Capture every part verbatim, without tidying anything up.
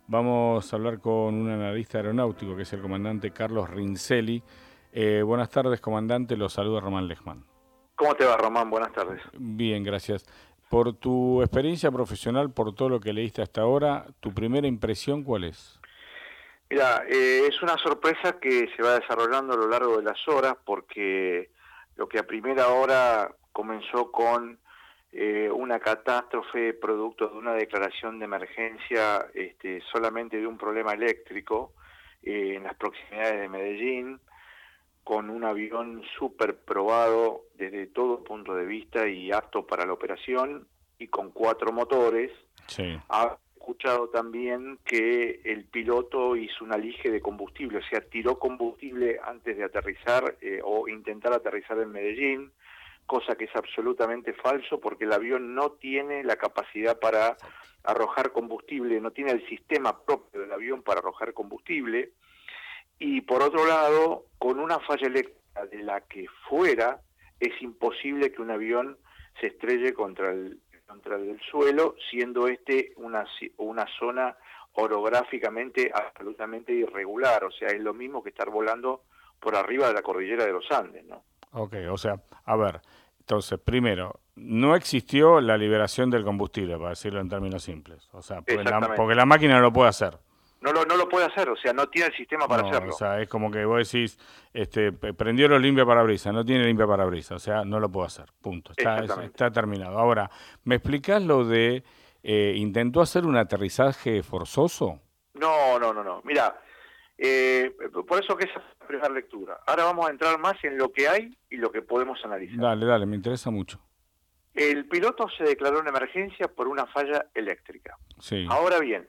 Vamos a hablar con un analista aeronáutico, que es el comandante Carlos Rincelli. Eh, buenas tardes, comandante. Los saluda Román Lechman. ¿Cómo te va, Román? Buenas tardes. Bien, gracias. Por tu experiencia profesional, por todo lo que leíste hasta ahora, ¿tu primera impresión cuál es? Mira, eh, es una sorpresa que se va desarrollando a lo largo de las horas, porque lo que a primera hora comenzó con eh, una catástrofe producto de una declaración de emergencia este, solamente de un problema eléctrico eh, en las proximidades de Medellín, con un avión súper probado desde todo punto de vista y apto para la operación, y con cuatro motores. Sí. Ha escuchado también que el piloto hizo un alige de combustible, o sea, tiró combustible antes de aterrizar eh, o intentar aterrizar en Medellín, cosa que es absolutamente falso, porque el avión no tiene la capacidad para arrojar combustible, no tiene el sistema propio del avión para arrojar combustible. Y por otro lado, con una falla eléctrica de la que fuera, es imposible que un avión se estrelle contra el, contra el suelo, siendo este una, una zona orográficamente absolutamente irregular. O sea, es lo mismo que estar volando por arriba de la cordillera de los Andes, ¿no? Ok, o sea, a ver, entonces, primero, no existió la liberación del combustible, para decirlo en términos simples. O sea, porque la, porque la máquina no lo puede hacer. No lo, no lo puede hacer, o sea, no tiene el sistema para no, hacerlo. O sea, es como que vos decís, este, prendió los limpia parabrisas, no tiene limpia parabrisas, o sea, no lo puedo hacer, punto. Está, está terminado. Ahora, ¿me explicás lo de, eh, intentó hacer un aterrizaje forzoso? No, no, no, no. Mira, eh, por eso que esa es la primera lectura. Ahora vamos a entrar más en lo que hay y lo que podemos analizar. Dale, dale, me interesa mucho. El piloto se declaró en emergencia por una falla eléctrica. Sí. Ahora bien,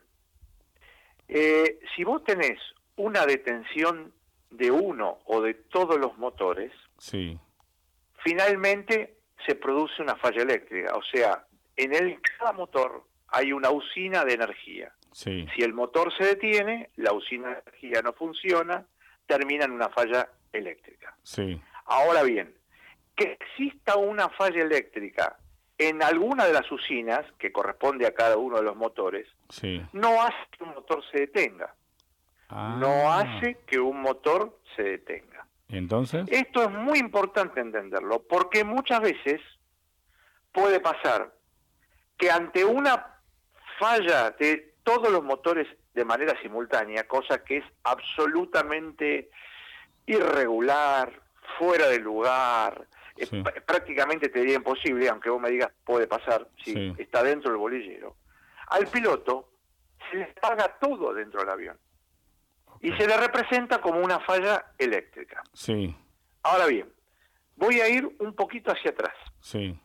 Eh, si vos tenés una detención de uno o de todos los motores, sí. finalmente se produce una falla eléctrica. O sea, en el cada motor hay una usina de energía. Sí. Si el motor se detiene, la usina de energía no funciona, termina en una falla eléctrica. Sí. Ahora bien, que exista una falla eléctrica en alguna de las usinas, que corresponde a cada uno de los motores, sí. no hace que un motor se detenga. Ah. No hace que un motor se detenga. ¿Entonces? Esto es muy importante entenderlo, porque muchas veces puede pasar que ante una falla de todos los motores de manera simultánea, cosa que es absolutamente irregular, fuera de lugar, sí. prácticamente te diría imposible, aunque vos me digas puede pasar, si sí. está dentro del bolillero, al piloto se le apaga todo dentro del avión, okay. y se le representa como una falla eléctrica. Sí. Ahora bien, voy a ir un poquito hacia atrás. Sí.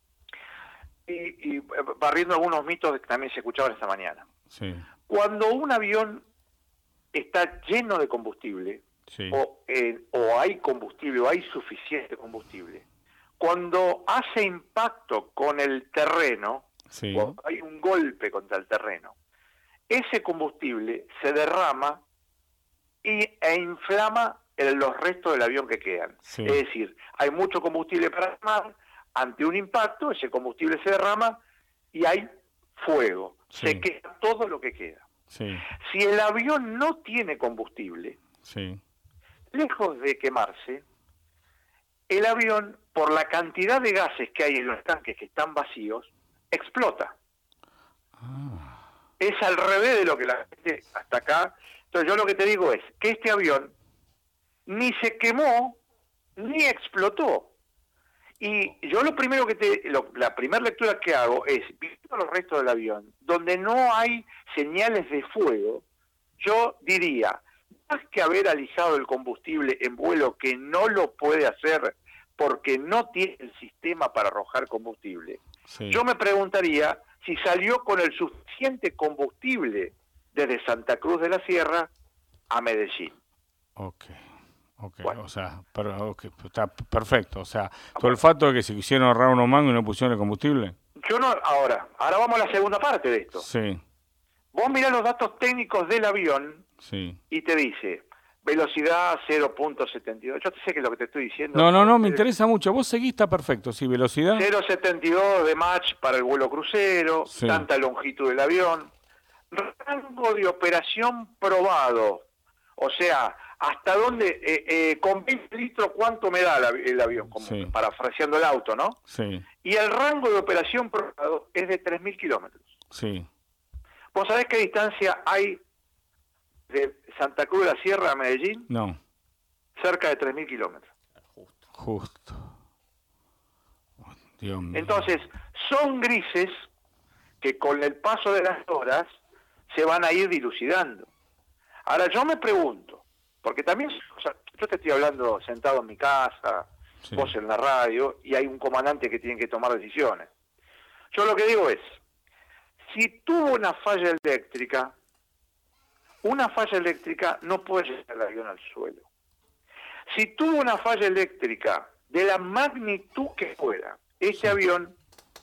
Y, y barriendo algunos mitos que también se escuchaban esta mañana. Sí. Cuando un avión está lleno de combustible, sí. o, eh, o hay combustible, o hay suficiente combustible, cuando hace impacto con el terreno, sí. o hay un golpe contra el terreno, ese combustible se derrama y, e inflama el, los restos del avión que quedan. Sí. Es decir, hay mucho combustible para quemar, ante un impacto ese combustible se derrama y hay fuego, sí. se quema todo lo que queda. Sí. Si el avión no tiene combustible, sí. lejos de quemarse, el avión, por la cantidad de gases que hay en los tanques que están vacíos, explota. Ah. Es al revés de lo que la gente hasta acá. Entonces yo lo que te digo es que este avión ni se quemó ni explotó. Y yo lo primero que te, lo, la primera lectura que hago es, viendo los restos del avión, donde no hay señales de fuego, yo diría, más que haber alijado el combustible en vuelo, que no lo puede hacer porque no tiene el sistema para arrojar combustible, sí. yo me preguntaría si salió con el suficiente combustible desde Santa Cruz de la Sierra a Medellín. Ok. Ok, bueno. o sea, pero, okay, está perfecto. O sea, todo el fato de que se quisieron ahorrar unos mangos y no pusieron el combustible. Yo no, ahora, ahora vamos a la segunda parte de esto. Sí. Vos mirás los datos técnicos del avión sí. y te dice velocidad cero punto setenta y dos. Yo sé que es lo que te estoy diciendo. No, no, no, me interesa mucho. Vos seguís, está perfecto, sí, velocidad. cero punto setenta y dos de Mach para el vuelo crucero, sí. tanta longitud del avión. rango de operación probado. O sea, hasta dónde, eh, eh, con veinte litros, ¿cuánto me da el, el avión? Como sí. parafraseando el auto, ¿no? Sí. Y el rango de operación probado es de tres mil kilómetros. Sí. ¿Vos sabés qué distancia hay de Santa Cruz de la Sierra a Medellín? No. Cerca de tres mil kilómetros. Justo. Justo. Oh, Dios mío. Entonces, son grises que con el paso de las horas se van a ir dilucidando. Ahora, yo me pregunto, porque también, o sea, yo te estoy hablando sentado en mi casa, sí. Vos en la radio, y hay un comandante que tiene que tomar decisiones. Yo lo que digo es, si tuvo una falla eléctrica, una falla eléctrica no puede llevar el avión al suelo. Si tuvo una falla eléctrica de la magnitud que fuera, este avión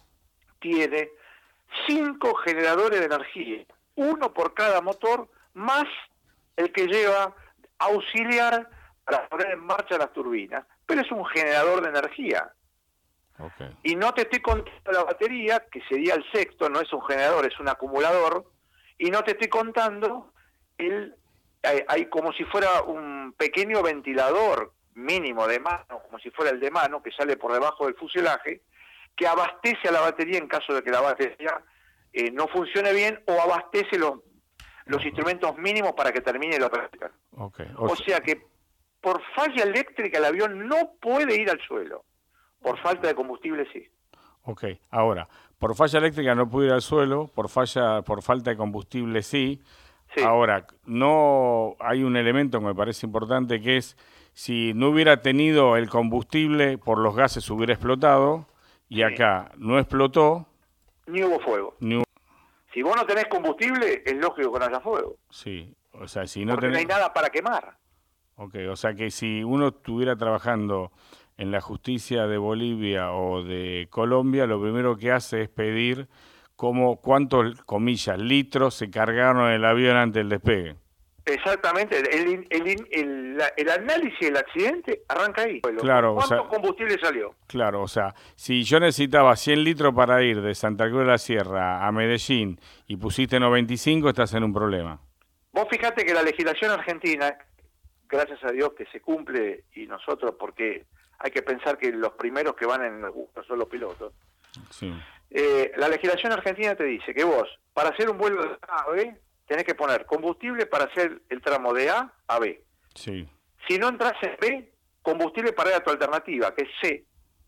tiene cinco generadores de energía, uno por cada motor, más el que lleva auxiliar para poner en marcha las turbinas, pero es un generador de energía. Okay. Y no te estoy contando la batería, que sería el sexto, no es un generador, es un acumulador, y no te estoy contando el hay, hay como si fuera un pequeño ventilador mínimo de mano, como si fuera el de mano, que sale por debajo del fuselaje, que abastece a la batería en caso de que la batería eh, no funcione bien, o abastece los, los instrumentos mínimos para que termine la operación. Okay. O, o sea que por falla eléctrica el avión no puede ir al suelo, por falta de combustible sí. Ok, ahora, por falla eléctrica no puede ir al suelo, por falla, por falta de combustible sí. Sí. Ahora, no hay un elemento que me parece importante, que es si no hubiera tenido el combustible, por los gases hubiera explotado, y sí. Acá no explotó. Ni hubo fuego. Ni hubo... Si vos no tenés combustible, es lógico que no haya fuego. Sí, o sea, si no Porque tenés... no hay nada para quemar. Ok, o sea que si uno estuviera trabajando en la justicia de Bolivia o de Colombia, lo primero que hace es pedir como cuántos, comillas, litros se cargaron en el avión antes del despegue. Exactamente, el, el, el, el, el análisis del accidente arranca ahí. Claro, ¿Cuánto o sea, combustible salió? Claro, o sea, si yo necesitaba cien litros para ir de Santa Cruz de la Sierra a Medellín y pusiste noventa y cinco, estás en un problema. Vos fijate que la legislación argentina, gracias a Dios que se cumple, y nosotros, porque hay que pensar que los primeros que van en el bus son los pilotos. Sí. Eh, la legislación argentina te dice que vos, para hacer un vuelo de A a B, tenés que poner combustible para hacer el tramo de A a B. Sí. Si no entras en B, combustible para ir a tu alternativa, que es C,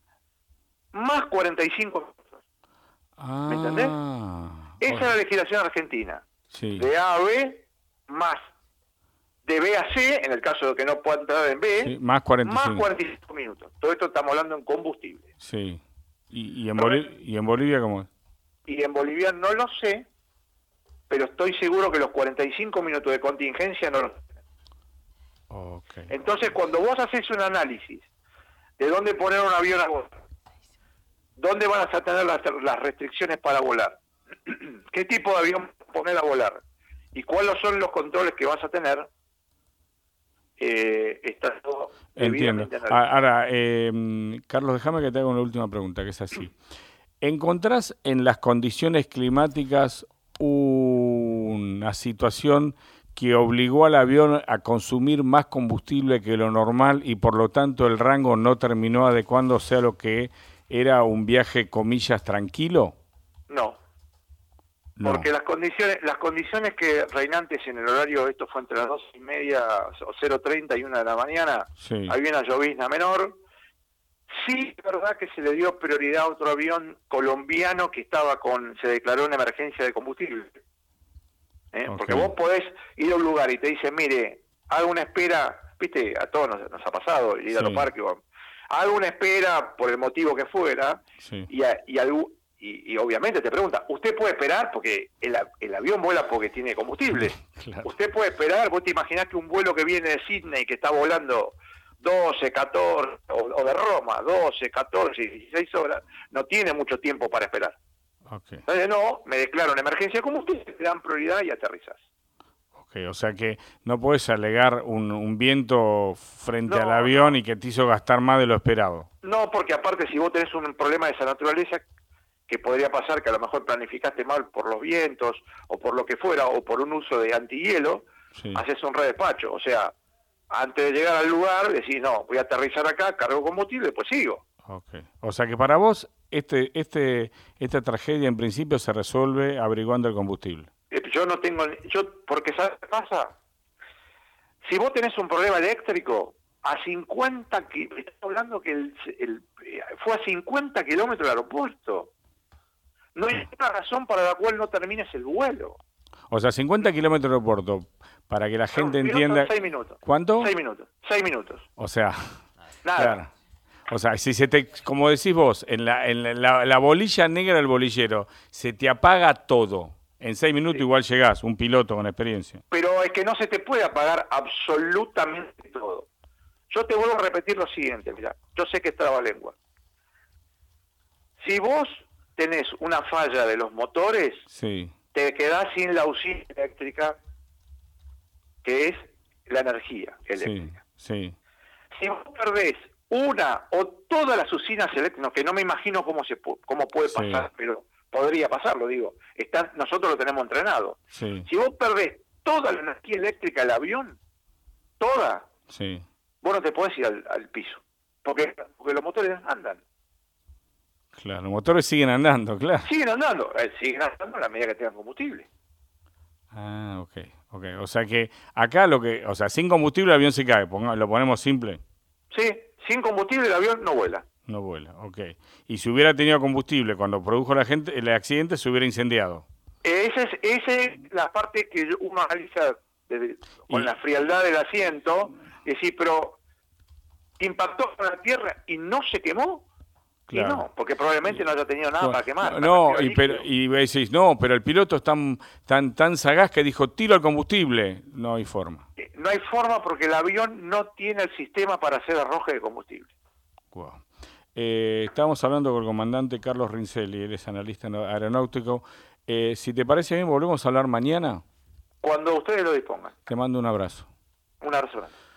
más cuarenta y cinco. Ah, ¿Me entendés? Esa bueno. es la legislación argentina. Sí. De A a B, más de B a C, en el caso de que no pueda entrar en B, sí, más cuarenta y cinco. Más cuarenta y cinco minutos. Todo esto estamos hablando en combustible. Sí. ¿Y, y, en, Bolivia, ¿y en Bolivia cómo es? Y en Bolivia no lo sé, pero estoy seguro que los cuarenta y cinco minutos de contingencia no los tienen. Okay. Entonces, cuando vos haces un análisis de dónde poner un avión a volar, dónde van a tener las, las restricciones para volar, qué tipo de avión poner a volar y cuáles son los controles que vas a tener, eh, está todo entiendo. Ahora, eh, Carlos, déjame que te haga una última pregunta, que es así. ¿Encontrás en las condiciones climáticas una situación que obligó al avión a consumir más combustible que lo normal y por lo tanto el rango no terminó adecuándose a lo que era un viaje, comillas, tranquilo? No. No. Porque las condiciones las condiciones que reinantes en el horario, esto fue entre las dos y media o cero treinta y una de la mañana, sí. Había una llovizna menor. Sí, es verdad que se le dio prioridad a otro avión colombiano que estaba con, se declaró una emergencia de combustible. ¿Eh? Okay. Porque vos podés ir a un lugar y te dicen, mire, haga una espera, viste, a todos nos, nos ha pasado ir sí. a los parques, haga una espera por el motivo que fuera, sí. y, a, y, al, y, y obviamente te pregunta, ¿usted puede esperar? Porque el, el avión vuela porque tiene combustible. Claro. ¿Usted puede esperar? ¿Vos te imaginás que un vuelo que viene de Sydney, que está volando doce, catorce, o, o de Roma, doce, catorce, dieciséis horas, no tiene mucho tiempo para esperar? Okay. Entonces, no, me declaro una emergencia de combustible, te dan prioridad y aterrizas. Ok, o sea que no puedes alegar un, un viento frente no, al avión no. y que te hizo gastar más de lo esperado. No, porque aparte si vos tenés un problema de esa naturaleza, que podría pasar que a lo mejor planificaste mal por los vientos o por lo que fuera, o por un uso de antihielo, sí. haces un redespacho. O sea, antes de llegar al lugar decís, no, voy a aterrizar acá, cargo combustible, después sigo. Okay. O sea que para vos este, este, esta tragedia en principio se resuelve averiguando el combustible. Yo no tengo, yo porque ¿sabes qué pasa? Si vos tenés un problema eléctrico, a cincuenta, estás hablando que el, el, fue a cincuenta kilómetros del aeropuerto. No hay ninguna razón para la cual no termines el vuelo. O sea, cincuenta kilómetros del aeropuerto, para que la gente no, entienda... Seis minutos. ¿Cuánto? Seis minutos. Seis minutos. O sea... Nada. Claro. O sea, si se te, como decís vos, en la, en la, la bolilla negra del bolillero, se te apaga todo. En seis minutos sí. igual llegás, un piloto con experiencia. Pero es que no se te puede apagar absolutamente todo. Yo te vuelvo a repetir lo siguiente, mirá, yo sé que es trabalengua. Si vos tenés una falla de los motores, sí. te quedás sin la usina eléctrica, que es la energía eléctrica. Sí, sí. Si vos perdés una o todas las usinas eléctricas, que no me imagino cómo se cómo puede pasar, sí. pero podría pasarlo, digo, está, nosotros lo tenemos entrenado. Sí. Si vos perdés toda la energía eléctrica del avión, toda, sí. vos no te podés ir al, al piso, porque, porque los motores andan. Claro, los motores siguen andando, claro. Siguen andando, eh, siguen andando a la medida que tengan combustible. Ah, ok, ok. O sea que acá lo que, o sea, sin combustible el avión se cae, lo ponemos simple. Sí, sin combustible el avión no vuela. No vuela, ok. Y si hubiera tenido combustible cuando produjo la gente, el accidente se hubiera incendiado. Esa es, esa es la parte que uno analiza desde, con y... la frialdad del asiento, y decir, pero impactó con la tierra y no se quemó. Claro. Y no, porque probablemente no haya tenido nada no, para quemar. No, y, pero, y decís, no, pero el piloto es tan, tan, tan sagaz que dijo, tiro al combustible. No hay forma. No hay forma porque el avión no tiene el sistema para hacer arroje de combustible. Wow. Eh, estábamos hablando con el comandante Carlos Rincelli, él es analista aeronáutico. Eh, si te parece bien, volvemos a hablar mañana. Cuando ustedes lo dispongan. Te mando un abrazo. Un abrazo grande.